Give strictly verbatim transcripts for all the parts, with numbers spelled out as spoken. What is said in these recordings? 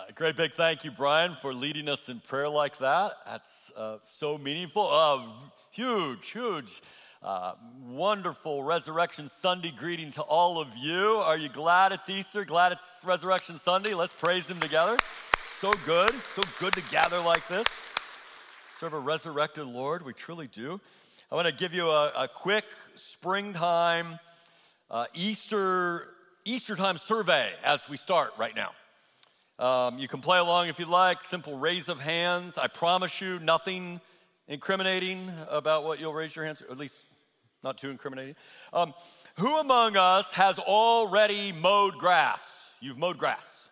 Great big thank you, Brian, for leading us in prayer like that. That's uh, so meaningful. Uh, huge, huge, uh, wonderful Resurrection Sunday greeting to all of you. Are you glad it's Easter? Glad it's Resurrection Sunday? Let's praise Him together. So good, so good to gather like this. Serve a resurrected Lord, we truly do. I want to give you a, a quick springtime uh, Easter Easter time survey as we start right now. Um, you can play along if you like, simple raise of hands. I promise you nothing incriminating about what you'll raise your hands, or at least not too incriminating. Um, who among us has already mowed grass? You've mowed grass.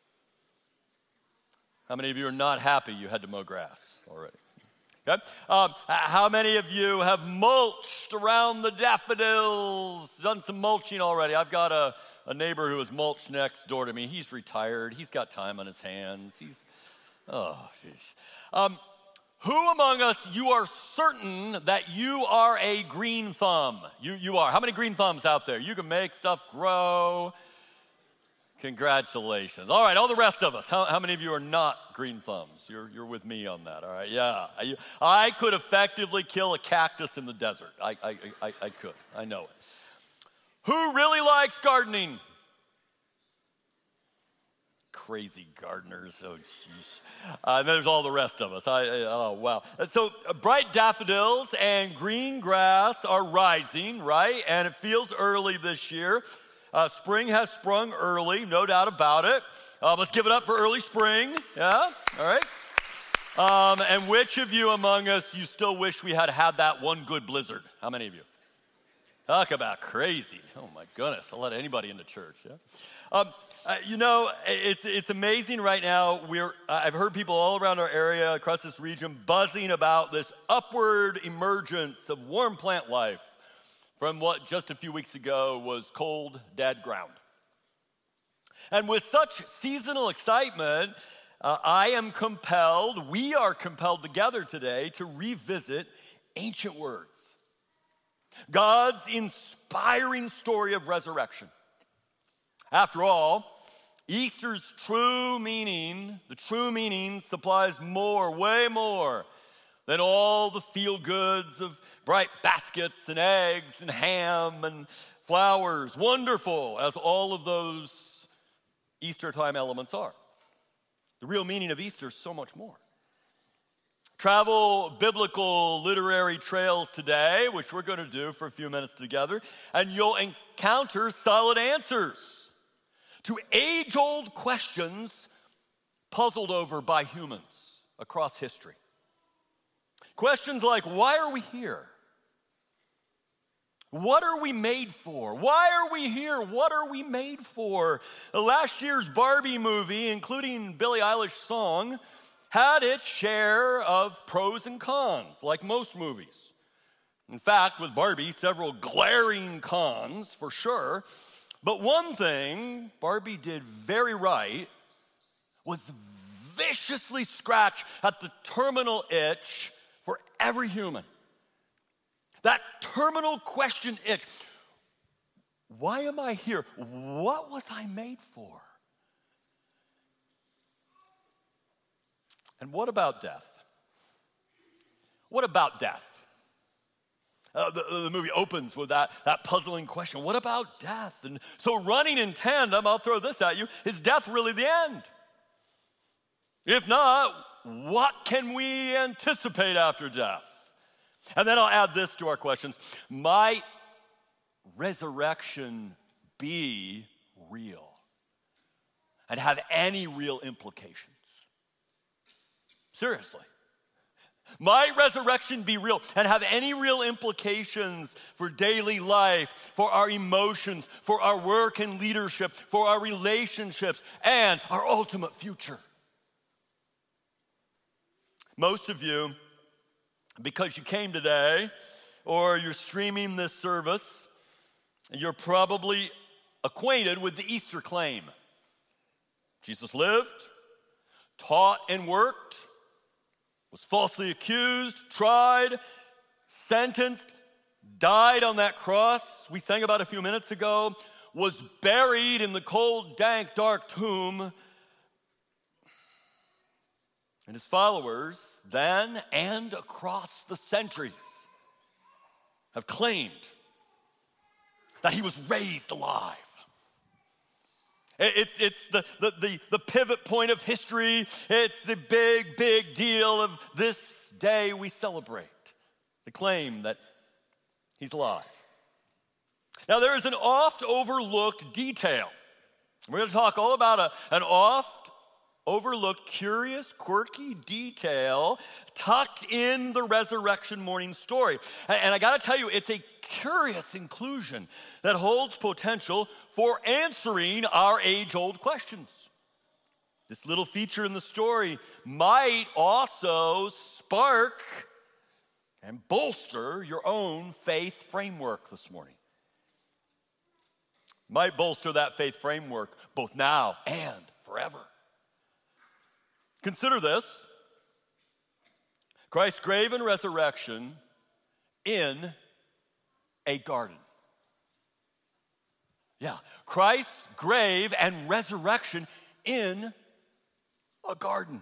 How many of you are not happy you had to mow grass already? Okay. Um, how many of you have mulched around the daffodils, done some mulching already? I've got a, a neighbor who is mulched next door to me. He's retired. He's got time on his hands. He's, oh, geez. Um, who among us, you are certain that you are a green thumb? You, you are. How many green thumbs out there? You can make stuff grow. Congratulations. All right, all the rest of us, how, how many of you are not green thumbs? You're, you're with me on that, all right? Yeah, I, I could effectively kill a cactus in the desert. I, I, I, I could, I know it. Who really likes gardening? Crazy gardeners, oh jeez. Uh, and there's all the rest of us. I, I, oh, wow. So uh, bright daffodils and green grass are rising, right? And it feels early this year. Uh, spring has sprung early, no doubt about it. Uh, let's give it up for early spring, yeah? All right. Um, and which of you among us, you still wish we had had that one good blizzard? How many of you? Talk about crazy. Oh my goodness, I'll let anybody into church, yeah? Um, uh, you know, it's it's amazing right now. We're uh, I've heard people all around our area, across this region, buzzing about this upward emergence of warm plant life from what just a few weeks ago was cold, dead ground. And with such seasonal excitement, uh, I am compelled, we are compelled together today to revisit ancient words. God's inspiring story of resurrection. After all, Easter's true meaning, the true meaning supplies more, way more than all the feel-goods of bright baskets and eggs and ham and flowers, wonderful as all of those Easter time elements are. The real meaning of Easter is so much more. Travel biblical literary trails today, which we're going to do for a few minutes together, and you'll encounter solid answers to age-old questions puzzled over by humans across history. Questions like, why are we here? What are we made for? Why are we here? What are we made for? Last year's Barbie movie, including Billie Eilish's song, had its share of pros and cons, like most movies. In fact, with Barbie, several glaring cons, for sure. But one thing Barbie did very right was viciously scratch at the terminal itch for every human. That terminal question itch. Why am I here? What was I made for? And what about death? What about death? Uh, the, the movie opens with that, that puzzling question. What about death? And so running in tandem, I'll throw this at you, is death really the end? If not, what can we anticipate after death? And then I'll add this to our questions. Might resurrection be real and have any real implications? Seriously. Might resurrection be real and have any real implications for daily life, for our emotions, for our work and leadership, for our relationships, and our ultimate future? Most of you, because you came today or you're streaming this service, you're probably acquainted with the Easter claim. Jesus lived, taught and worked, was falsely accused, tried, sentenced, died on that cross we sang about a few minutes ago, was buried in the cold, dank, dark tomb, And his followers then and across the centuries have claimed that he was raised alive. It's, it's the, the, the, the pivot point of history. It's the big, big deal of this day we celebrate. The claim that he's alive. Now, there is an oft overlooked detail. We're going to talk all about a, an oft overlooked, curious, quirky detail tucked in the resurrection morning story. And, and I got to tell you, it's a curious inclusion that holds potential for answering our age-old questions. This little feature in the story might also spark and bolster your own faith framework this morning. Might bolster that faith framework both now and forever. Consider this: Christ's grave and resurrection in a garden. Yeah, Christ's grave and resurrection in a garden.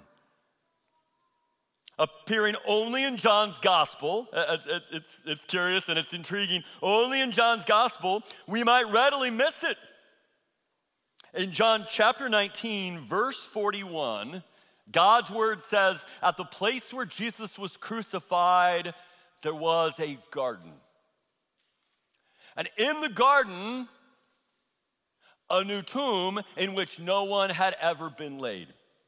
Appearing only in John's gospel, it's, it's, it's curious and it's intriguing, only in John's gospel, we might readily miss it. In John chapter nineteen, verse forty-one, God's word says, at the place where Jesus was crucified, there was a garden. And in the garden, a new tomb in which no one had ever been laid.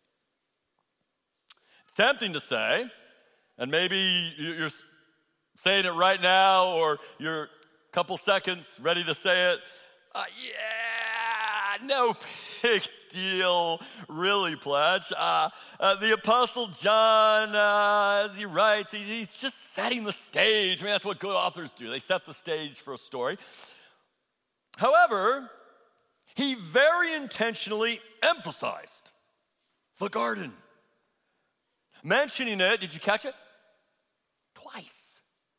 It's tempting to say, and maybe you're saying it right now, or you're a couple seconds ready to say it, uh, yeah, no big deal, really, Pledge. Uh, uh, the Apostle John, uh, as he writes, he, he's just setting the stage. I mean, that's what good authors do. They set the stage for a story. However, he very intentionally emphasized the garden. Mentioning it, did you catch it? Twice.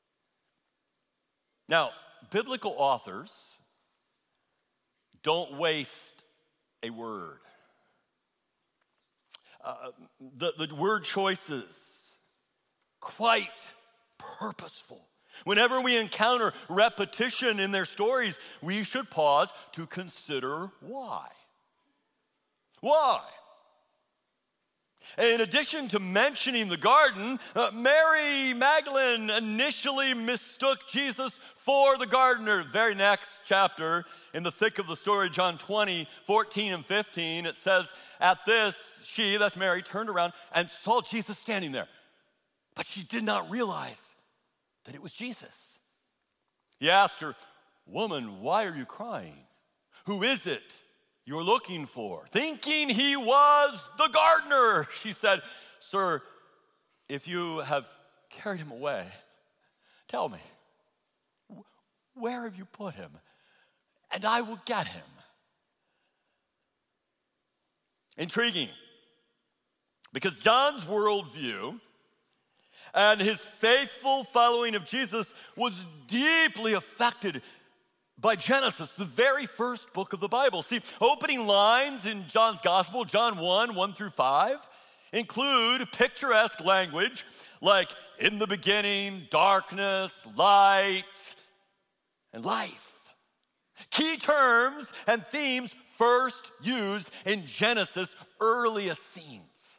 Now, biblical authors don't waste a word. Uh, the, the word choices, quite purposeful. Whenever we encounter repetition in their stories, we should pause to consider why. Why? In addition to mentioning the garden, uh, Mary Magdalene initially mistook Jesus for the gardener. Very next chapter, in the thick of the story, John twenty, fourteen and fifteen, it says, at this, she, that's Mary, turned around and saw Jesus standing there. But she did not realize that it was Jesus. He asked her, woman, why are you crying? Who is it you're looking for? Thinking he was the gardener, she said, sir, if you have carried him away, tell me, where have you put him? And I will get him. Intriguing, because John's worldview and his faithful following of Jesus was deeply affected by Genesis, the very first book of the Bible. See, opening lines in John's gospel, John one, one through five, include picturesque language like, in the beginning, darkness, light, and life. Key terms and themes first used in Genesis' earliest scenes.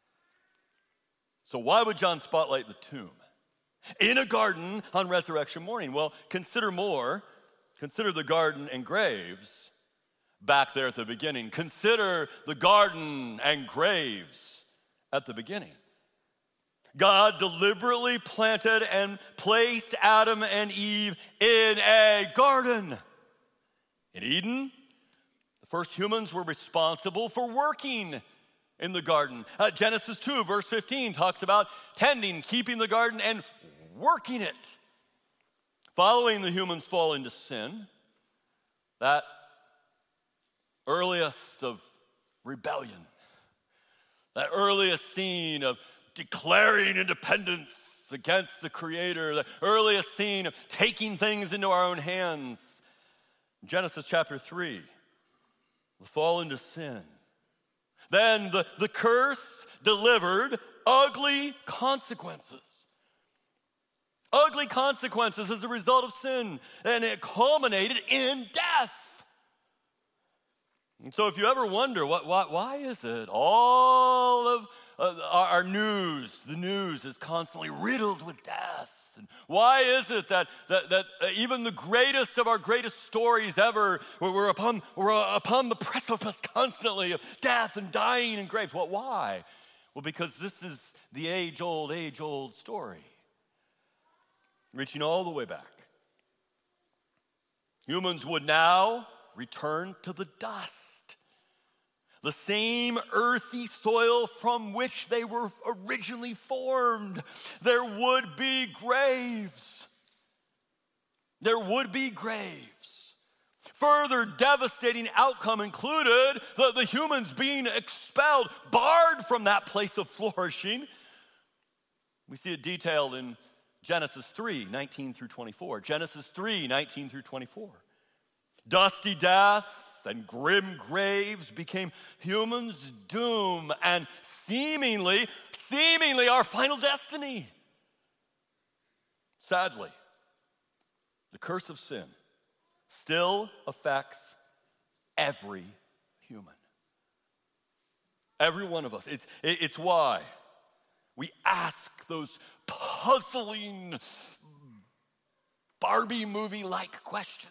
So why would John spotlight the tomb in a garden on resurrection morning? Well, consider more. Consider the garden and graves back there at the beginning. Consider the garden and graves at the beginning. God deliberately planted and placed Adam and Eve in a garden. In Eden, the first humans were responsible for working in the garden. Uh, Genesis two, verse fifteen, talks about tending, keeping the garden, and working it. Following the humans' fall into sin, that earliest of rebellion, that earliest scene of declaring independence against the Creator, the earliest scene of taking things into our own hands. Genesis chapter three, the fall into sin. Then the, the curse delivered ugly consequences. Ugly consequences as a result of sin, and it culminated in death. And so if you ever wonder, what, why, why is it all of uh, our, our news, the news is constantly riddled with death? And why is it that, that, that even the greatest of our greatest stories ever, we're upon, we're upon the precipice constantly of death and dying and graves? Well, why? Well, because this is the age-old, age-old story, reaching all the way back. Humans would now return to the dust, the same earthy soil from which they were originally formed. There would be graves. There would be graves. Further devastating outcome included the, the humans being expelled, barred from that place of flourishing. We see it detailed in Genesis three, nineteen through twenty-four. Genesis three, nineteen through twenty-four. Dusty death and grim graves became humans' doom and seemingly, seemingly our final destiny. Sadly, the curse of sin still affects every human. Every one of us. It's, it's why we ask those puzzling Barbie movie-like questions.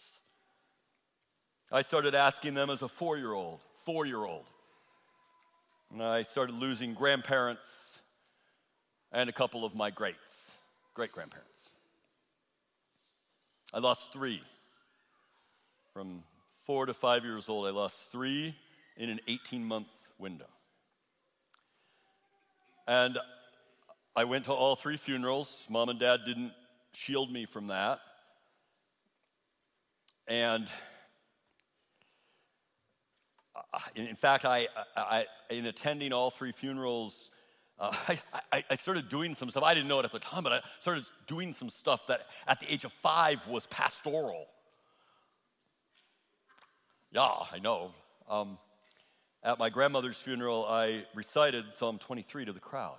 I started asking them as a four-year-old, four-year-old. And I started losing grandparents and a couple of my greats, great-grandparents. I lost three. From four to five years old, I lost three in an eighteen-month window. And I went to all three funerals. Mom and Dad didn't shield me from that. And in fact, I, I, in attending all three funerals, uh, I, I, I started doing some stuff. I didn't know it at the time, but I started doing some stuff that at the age of five was pastoral. Yeah, I know. Um, at my grandmother's funeral, I recited Psalm twenty-three to the crowd.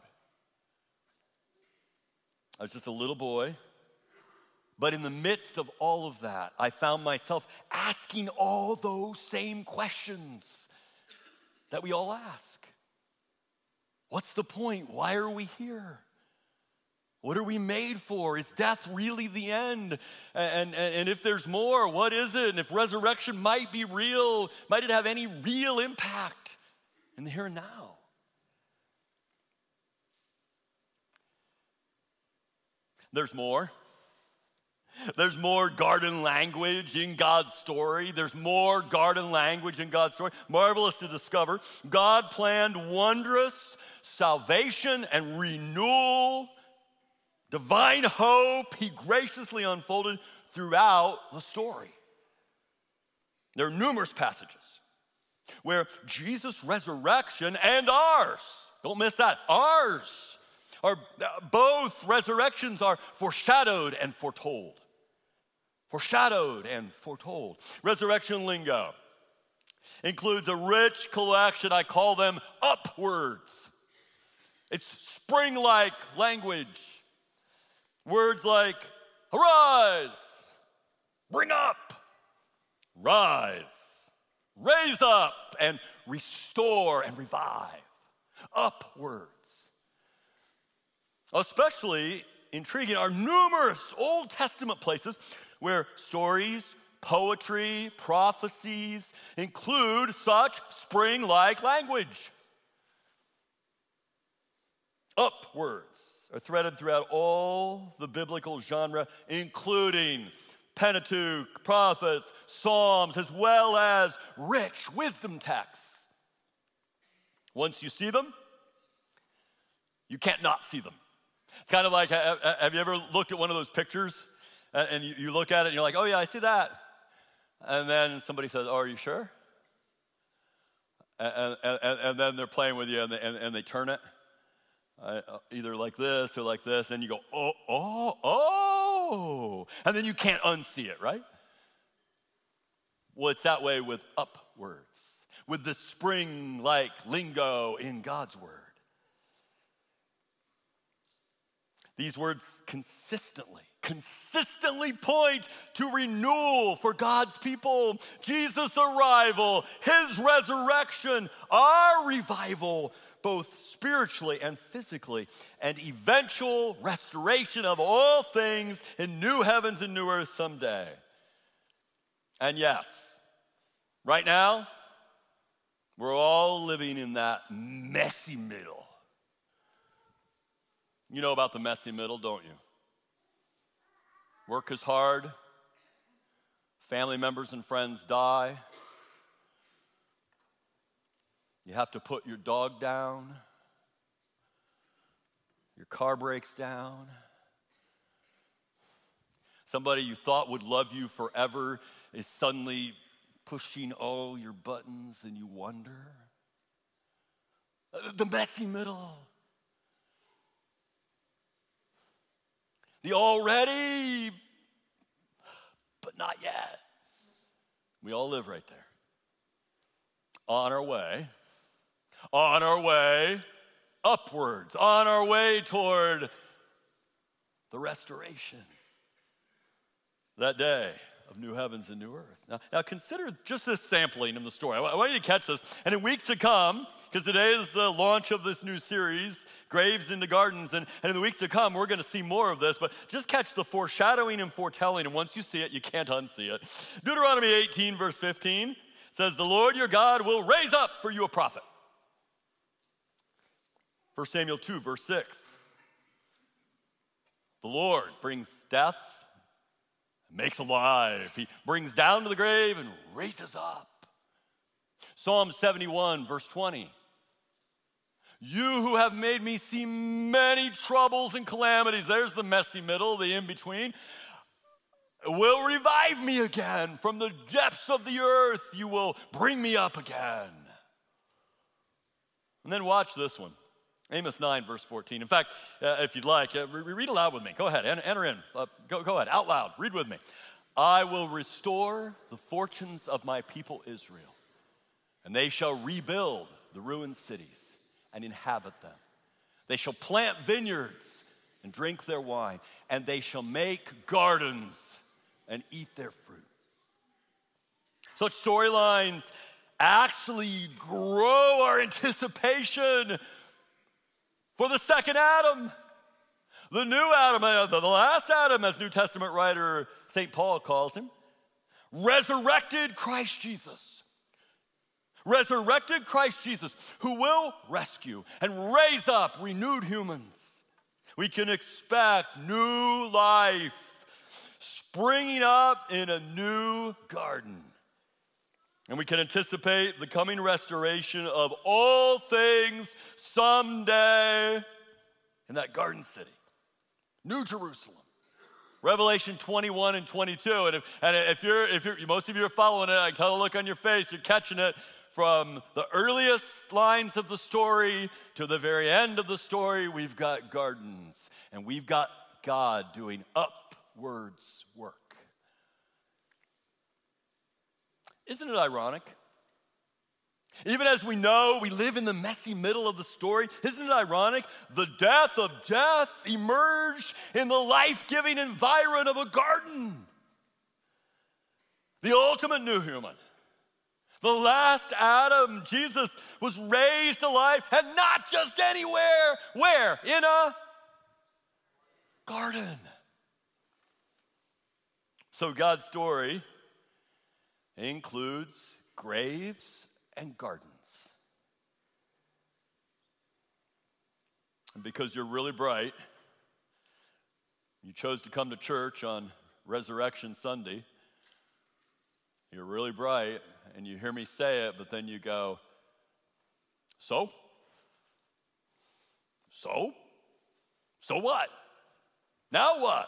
I was just a little boy. But in the midst of all of that, I found myself asking all those same questions that we all ask. What's the point? Why are we here? What are we made for? Is death really the end? And, and, and if there's more, what is it? And if resurrection might be real, might it have any real impact in the here and now? There's more. There's more garden language in God's story. There's more garden language in God's story. Marvelous to discover. God planned wondrous salvation and renewal, divine hope He graciously unfolded throughout the story. There are numerous passages where Jesus' resurrection and ours, don't miss that, ours, are both resurrections are foreshadowed and foretold. Foreshadowed and foretold. Resurrection lingo includes a rich collection, I call them upwords. It's spring-like language. Words like arise, bring up, rise, raise up, and restore and revive. Upwards. Especially intriguing are numerous Old Testament places where stories, poetry, prophecies include such spring-like language. Upwards are threaded throughout all the biblical genre, including Pentateuch, prophets, Psalms, as well as rich wisdom texts. Once you see them, you can't not see them. It's kind of like, have you ever looked at one of those pictures and you look at it and you're like, oh yeah, I see that. And then somebody says, oh, are you sure? And, and, and then they're playing with you and they, and, and they turn it uh, either like this or like this. And you go, oh, oh, oh. And then you can't unsee it, right? Well, it's that way with upwards, with the spring-like lingo in God's word. These words consistently, consistently point to renewal for God's people. Jesus' arrival, his resurrection, our revival, both spiritually and physically, and eventual restoration of all things in new heavens and new earth someday. And yes, right now, we're all living in that messy middle. You know about the messy middle, don't you? Work is hard. Family members and friends die. You have to put your dog down. Your car breaks down. Somebody you thought would love you forever is suddenly pushing all your buttons, and you wonder. The messy middle. The already, but not yet. We all live right there. On our way, on our way upwards, on our way toward the restoration. That day of new heavens and new earth. Now, now consider just this sampling in the story. I want you to catch this. And in weeks to come, because today is the launch of this new series, Graves into Gardens, and, and in the weeks to come, we're going to see more of this, but just catch the foreshadowing and foretelling, and once you see it, you can't unsee it. Deuteronomy eighteen, verse fifteen says, the Lord your God will raise up for you a prophet. First Samuel two, verse six. The Lord brings death, makes alive. He brings down to the grave and raises up. Psalm seventy-one, verse twenty. You who have made me see many troubles and calamities, there's the messy middle, the in-between, will revive me again. From the depths of the earth, you will bring me up again. And then watch this one. Amos nine, verse fourteen. In fact, uh, if you'd like, uh, re- read aloud with me. Go ahead, enter, enter in. Uh, go, go ahead, out loud, read with me. I will restore the fortunes of my people Israel, and they shall rebuild the ruined cities and inhabit them. They shall plant vineyards and drink their wine, and they shall make gardens and eat their fruit. Such storylines actually grow our anticipation for the second Adam, the new Adam, the last Adam, as New Testament writer Saint Paul calls him, resurrected Christ Jesus. Resurrected Christ Jesus, who will rescue and raise up renewed humans. We can expect new life springing up in a new garden. And we can anticipate the coming restoration of all things someday in that garden city, New Jerusalem. Revelation twenty-one and twenty-two. And if, and if you're, if you're, most of you are following it, I can tell the look on your face, you're catching it from the earliest lines of the story to the very end of the story. We've got gardens, and we've got God doing upwards work. Isn't it ironic? Even as we know we live in the messy middle of the story, isn't it ironic? The death of death emerged in the life-giving environment of a garden. The ultimate new human. The last Adam, Jesus, was raised to life, and not just anywhere. Where? In a garden. So God's story includes graves and gardens. And because you're really bright, you chose to come to church on Resurrection Sunday. You're really bright, and you hear me say it, but then you go, so? So? So what? Now what?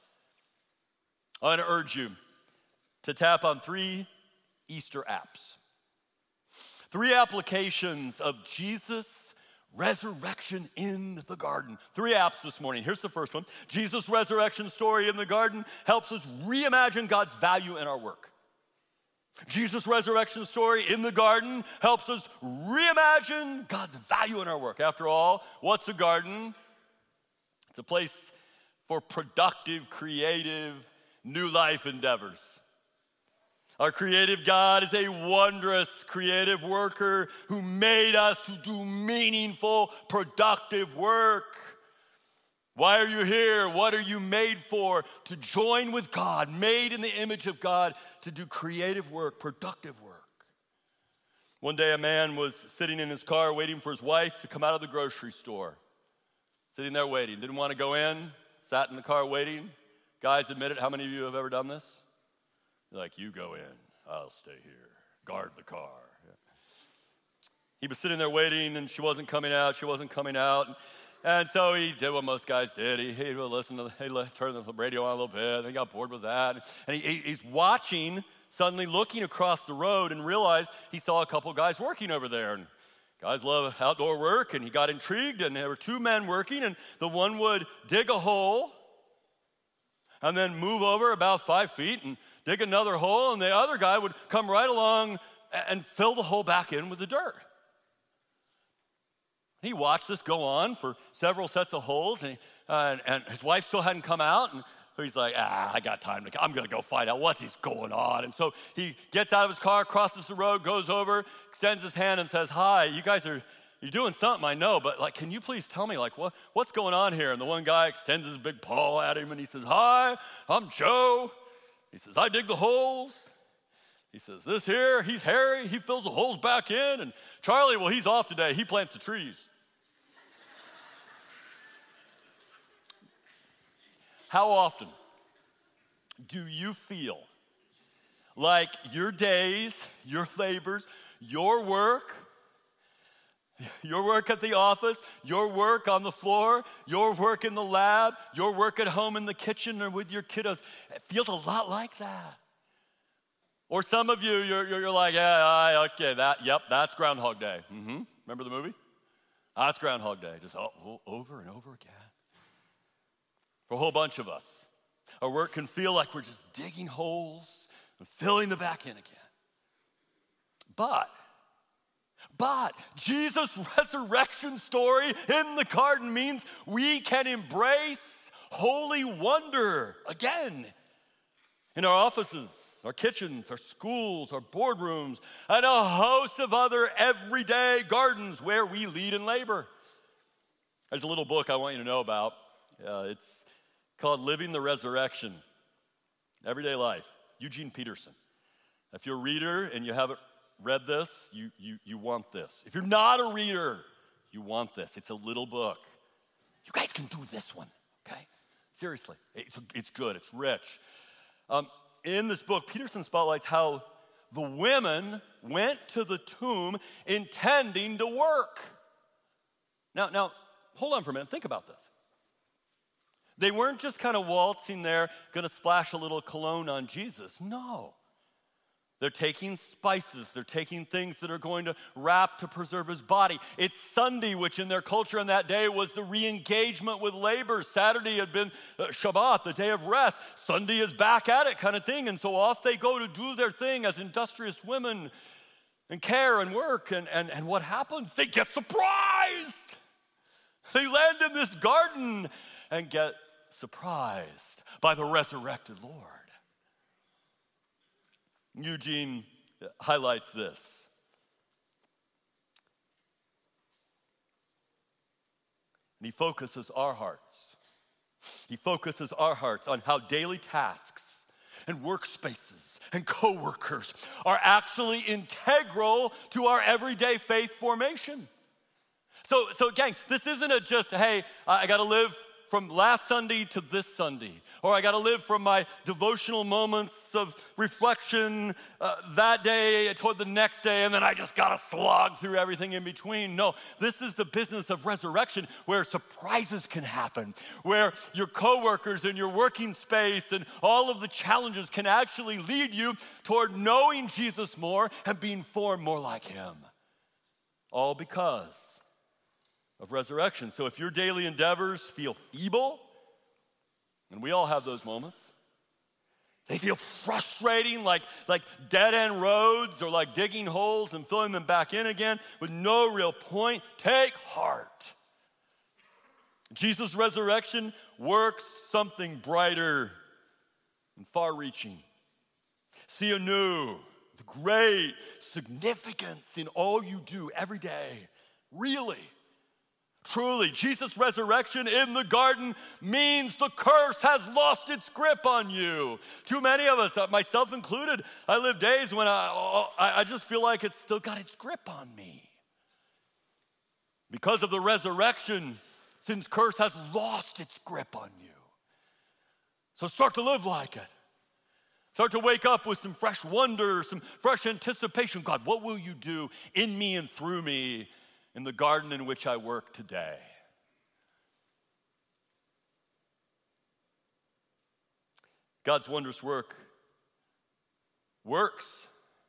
I want to urge you to tap on three Easter apps. Three applications of Jesus' resurrection in the garden. Three apps this morning. Here's the first one. Jesus' resurrection story in the garden helps us reimagine God's value in our work. Jesus' resurrection story in the garden helps us reimagine God's value in our work. After all, what's a garden? It's It's a place for productive, creative, new life endeavors. Our creative God is a wondrous creative worker who made us to do meaningful, productive work. Why are you here? What are you made for? To join with God, made in the image of God, to do creative work, productive work. One day a man was sitting in his car waiting for his wife to come out of the grocery store. Sitting there waiting, didn't want to go in, sat in the car waiting. Guys, admit it, how many of you have ever done this? You're like, you go in, I'll stay here, guard the car. Yeah. He was sitting there waiting and she wasn't coming out, she wasn't coming out. And, and so he did what most guys did. He, he would listen to, he turned the radio on a little bit, and he got bored with that. And he, he, he's watching, suddenly looking across the road and realized he saw a couple guys working over there. And guys love outdoor work, and he got intrigued, and there were two men working, and the one would dig a hole and then move over about five feet and dig another hole, and the other guy would come right along and fill the hole back in with the dirt. He watched this go on for several sets of holes, and, uh, and, and his wife still hadn't come out, and he's like, ah, I got time to, I'm gonna go find out what's going on. And so he gets out of his car, crosses the road, goes over, extends his hand and says, hi, you guys are, you're doing something, I know, but like, can you please tell me, like, what, what's going on here? And the one guy extends his big paw at him, and he says, hi, I'm Joe. He says, I dig the holes. He says, this here, he's Harry, he fills the holes back in. And Charlie, well, he's off today, he plants the trees. How often do you feel like your days, your labors, your work, your work at the office, your work on the floor, your work in the lab, your work at home in the kitchen or with your kiddos, it feels a lot like that? Or some of you, you're, you're like, yeah, okay, that, yep, that's Groundhog Day. Mm-hmm. Remember the movie? That's Groundhog Day, just over and over again. For a whole bunch of us, our work can feel like we're just digging holes and filling them back in again. But, but Jesus' resurrection story in the garden means we can embrace holy wonder again in our offices, our kitchens, our schools, our boardrooms, and a host of other everyday gardens where we lead and labor. There's a little book I want you to know about. Uh, it's called Living the Resurrection, Everyday Life, Eugene Peterson. If you're a reader and you haven't read this, you, you, you want this. If you're not a reader, you want this. It's a little book. You guys can do this one, okay? Seriously, it's, it's good, it's rich. Um, in this book, Peterson spotlights how the women went to the tomb intending to work. Now, now, hold on for a minute, think about this. They weren't just kind of waltzing there, gonna splash a little cologne on Jesus. No. They're taking spices. They're taking things that are going to wrap to preserve his body. It's Sunday, which in their culture in that day was the re-engagement with labor. Saturday had been Shabbat, the day of rest. Sunday is back at it kind of thing. And so off they go to do their thing as industrious women and care and work. And, and, and what happens? They get surprised. They land in this garden and get surprised by the resurrected Lord. Eugene highlights this. And he focuses our hearts. He focuses our hearts on how daily tasks and workspaces and coworkers are actually integral to our everyday faith formation. So, so gang, this isn't a just, hey, I got to live from last Sunday to this Sunday, or I got to live from my devotional moments of reflection uh, that day toward the next day, and then I just got to slog through everything in between. No, this is the business of resurrection where surprises can happen, where your coworkers and your working space and all of the challenges can actually lead you toward knowing Jesus more and being formed more like him. All because of resurrection. So if your daily endeavors feel feeble, and we all have those moments, they feel frustrating, like, like dead-end roads or like digging holes and filling them back in again with no real point, take heart. Jesus' resurrection works something brighter and far-reaching. See anew the great significance in all you do every day. Really, truly, Jesus' resurrection in the garden means the curse has lost its grip on you. Too many of us, myself included, I live days when I, I just feel like it's still got its grip on me. Because of the resurrection, sin's curse has lost its grip on you. So start to live like it. Start to wake up with some fresh wonder, some fresh anticipation. God, what will you do in me and through me in the garden in which I work today? God's wondrous work works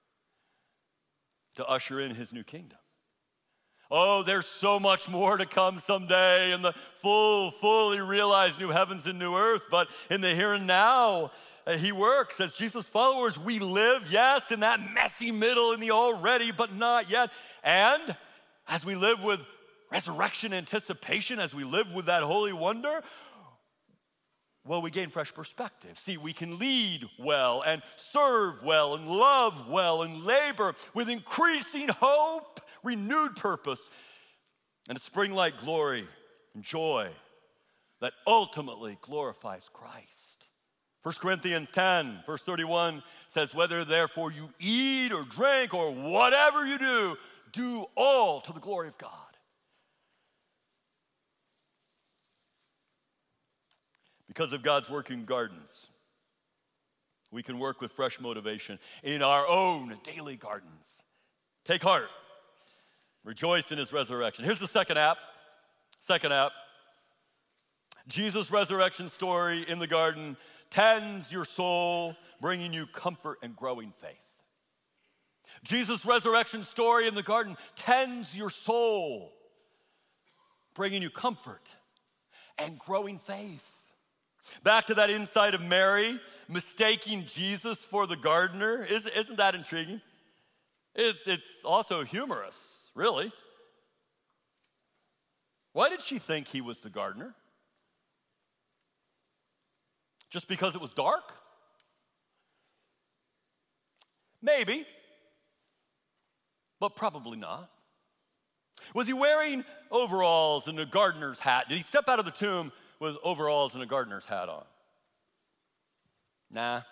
to usher in his new kingdom. Oh, there's so much more to come someday in the full, fully realized new heavens and new earth. But in the here and now, uh, he works. As Jesus' followers, we live, yes, in that messy middle, in the already, but not yet. And as we live with resurrection anticipation, as we live with that holy wonder, well, we gain fresh perspective. See, we can lead well and serve well and love well and labor with increasing hope, renewed purpose, and a spring-like glory and joy that ultimately glorifies Christ. First Corinthians ten, verse thirty-one says, whether therefore you eat or drink or whatever you do, do all to the glory of God. Because of God's working gardens, we can work with fresh motivation in our own daily gardens. Take heart. Rejoice in his resurrection. Here's the second app. Second app. Jesus' resurrection story in the garden tends your soul, bringing you comfort and growing faith. Jesus' resurrection story in the garden tends your soul, bringing you comfort and growing faith. Back to that insight of Mary mistaking Jesus for the gardener. Isn't that intriguing? It's, it's also humorous, really. Why did she think he was the gardener? Just because it was dark? Maybe, but probably not. Was he wearing overalls and a gardener's hat? Did he step out of the tomb with overalls and a gardener's hat on? Nah.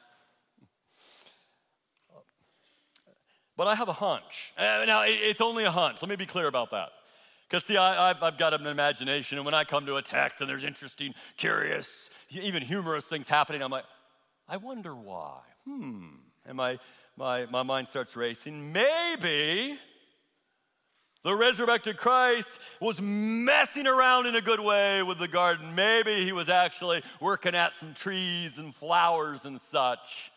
But I have a hunch. Uh, now, it's only a hunch. Let me be clear about that. Because, see, I, I've, I've got an imagination, and when I come to a text and there's interesting, curious, even humorous things happening, I'm like, I wonder why. Hmm. And my, my, my mind starts racing. Maybe the resurrected Christ was messing around in a good way with the garden. Maybe he was actually working at some trees and flowers and such.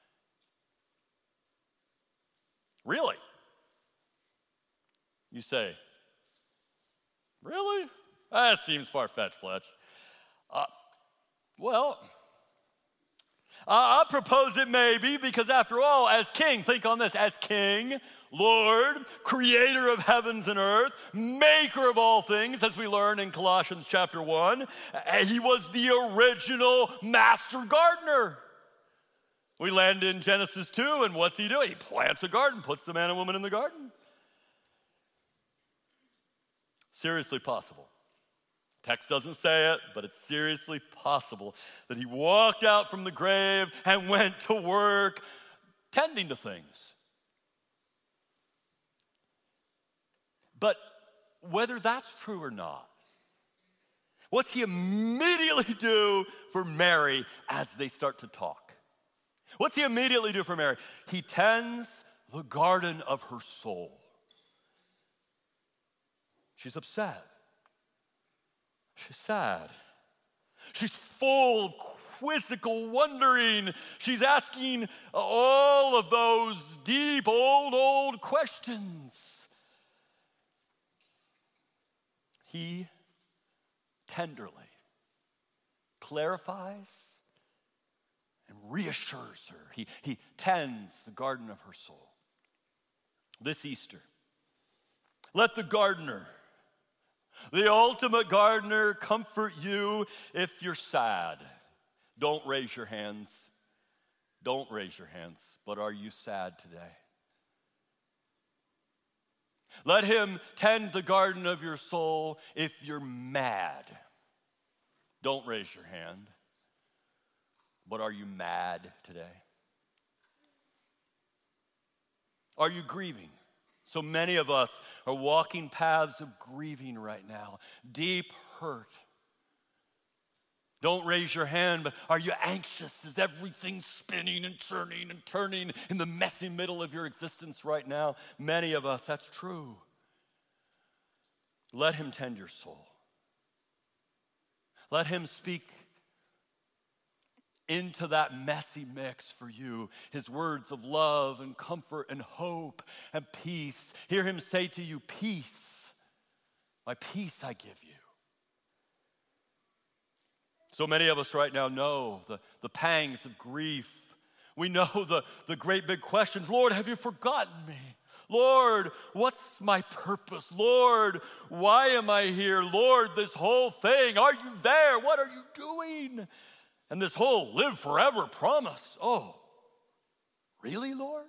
Really? You say, really? That seems far-fetched, Fletch. Uh, well, I propose it maybe because after all, as king, think on this, as king, Lord, creator of heavens and earth, maker of all things, as we learn in Colossians chapter one, he was the original master gardener. We land in Genesis two, and what's he doing? He plants a garden, puts the man and woman in the garden. Seriously possible. Text doesn't say it, but it's seriously possible that he walked out from the grave and went to work tending to things. But whether that's true or not, what's he immediately do for Mary as they start to talk? What's he immediately do for Mary? He tends the garden of her soul. She's upset. She's sad. She's full of quizzical wondering. She's asking all of those deep, old, old questions. He tenderly clarifies and reassures her. He, he tends the garden of her soul. This Easter, let the gardener The ultimate gardener, comfort you if you're sad. Don't raise your hands. Don't raise your hands. But are you sad today? Let him tend the garden of your soul if you're mad. Don't raise your hand. But are you mad today? Are you grieving? So many of us are walking paths of grieving right now, deep hurt. Don't raise your hand, but are you anxious? Is everything spinning and churning and turning in the messy middle of your existence right now? Many of us, that's true. Let him tend your soul. Let him speak into that messy mix for you, his words of love and comfort and hope and peace. Hear him say to you, peace, my peace I give you. So many of us right now know the, the pangs of grief. We know the, the great big questions. Lord, have you forgotten me? Lord, what's my purpose? Lord, why am I here? Lord, this whole thing, are you there? What are you doing? And this whole live forever promise. Oh, really, Lord?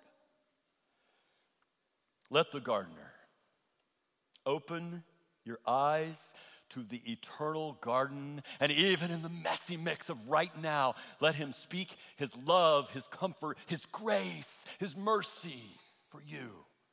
Let the gardener open your eyes to the eternal garden, and even in the messy mix of right now, let him speak his love, his comfort, his grace, his mercy for you.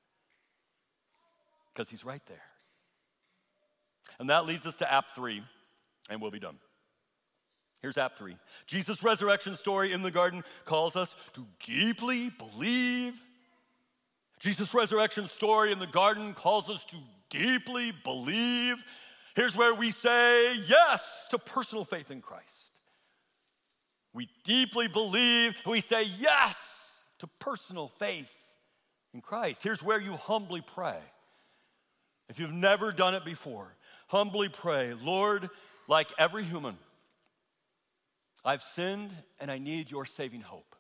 Because he's right there. And that leads us to app three, and we'll be done. Here's app three. Jesus' resurrection story in the garden calls us to deeply believe. Jesus' resurrection story in the garden calls us to deeply believe. Here's where we say yes to personal faith in Christ. We deeply believe, we say yes to personal faith in Christ. Here's where you humbly pray. If you've never done it before, humbly pray, Lord, like every human, I've sinned and I need your saving hope.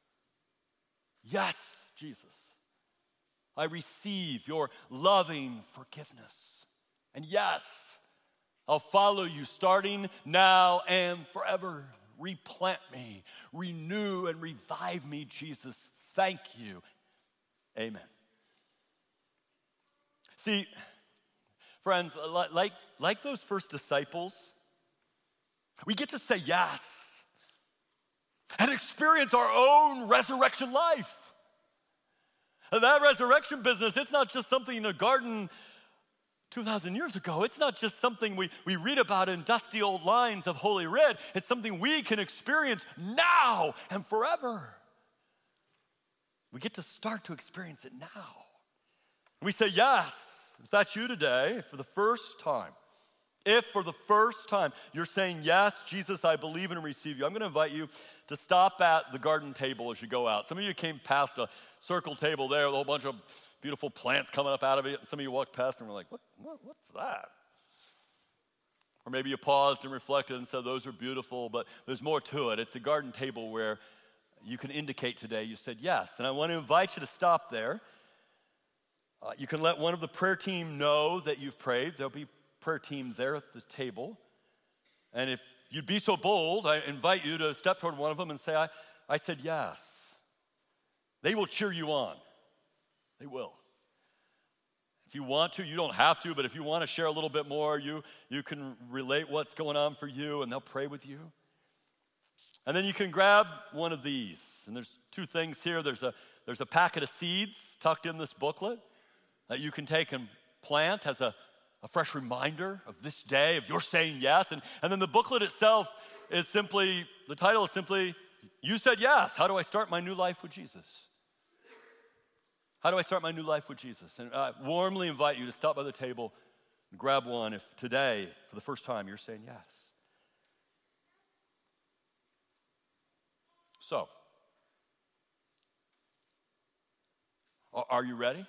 Yes, Jesus, I receive your loving forgiveness. And yes, I'll follow you starting now and forever. Replant me, renew and revive me, Jesus. Thank you. Amen. See, friends, like, like those first disciples, we get to say yes and experience our own resurrection life. And that resurrection business, it's not just something in a garden two thousand years ago. It's not just something we, we read about in dusty old lines of Holy Writ. It's something we can experience now and forever. We get to start to experience it now. We say yes. If that's you today, for the first time, if for the first time you're saying, yes, Jesus, I believe and receive you, I'm going to invite you to stop at the garden table as you go out. Some of you came past a circle table there with a whole bunch of beautiful plants coming up out of it. Some of you walked past and were like, what, what, what's that? Or maybe you paused and reflected and said, those are beautiful, but there's more to it. It's a garden table where you can indicate today you said yes. And I want to invite you to stop there. Uh, you can let one of the prayer team know that you've prayed. There'll be prayer team there at the table. And if you'd be so bold, I invite you to step toward one of them and say, I, I said yes. They will cheer you on. They will. If you want to, you don't have to, but if you want to share a little bit more, you, you can relate what's going on for you, and they'll pray with you. And then you can grab one of these. And there's two things here. There's a, there's a packet of seeds tucked in this booklet that you can take and plant as a, a fresh reminder of this day, of your saying yes. And, and then the booklet itself is simply, the title is simply, You Said Yes. How do I start my new life with Jesus? How do I start my new life with Jesus? And I warmly invite you to stop by the table and grab one if today, for the first time, you're saying yes. So, are you ready?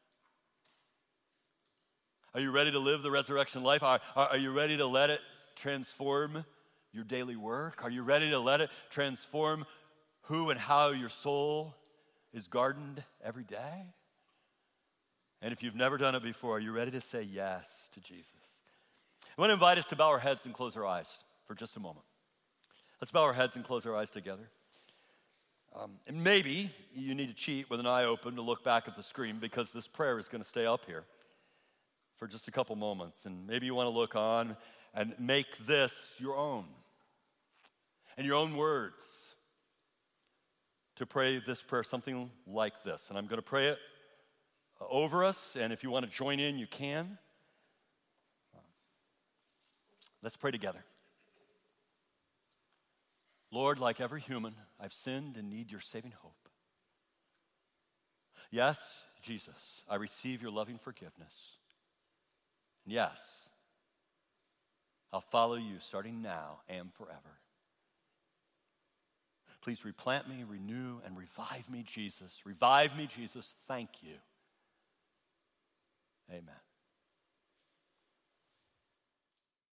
Are you ready to live the resurrection life? Are, are, are you ready to let it transform your daily work? Are you ready to let it transform who and how your soul is gardened every day? And if you've never done it before, are you ready to say yes to Jesus? I want to invite us to bow our heads and close our eyes for just a moment. Let's bow our heads and close our eyes together. Um, and maybe you need to cheat with an eye open to look back at the screen because this prayer is going to stay up here for just a couple moments. And maybe you want to look on and make this your own and your own words to pray this prayer, something like this. And I'm going to pray it over us, and if you want to join in, you can. Let's pray together. Lord, like every human, I've sinned and need your saving hope. Yes, Jesus, I receive your loving forgiveness. And yes, I'll follow you starting now and forever. Please replant me, renew, and revive me, Jesus. Revive me, Jesus. Thank you. Amen.